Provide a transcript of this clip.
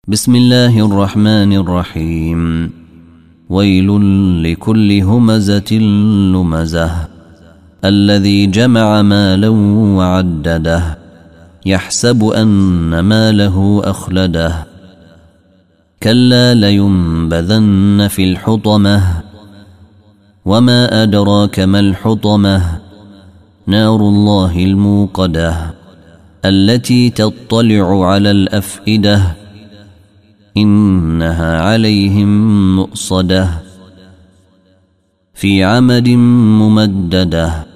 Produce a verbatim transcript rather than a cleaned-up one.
بسم الله الرحمن الرحيم. ويل لكل همزة لمزة الذي جمع مالا وعدده يحسب أن ماله أخلده كلا لينبذن في الحطمة وما أدراك ما الحطمة نار الله الموقدة التي تطلع على الأفئدة إنها عليهم مؤصدة في عمد ممددة.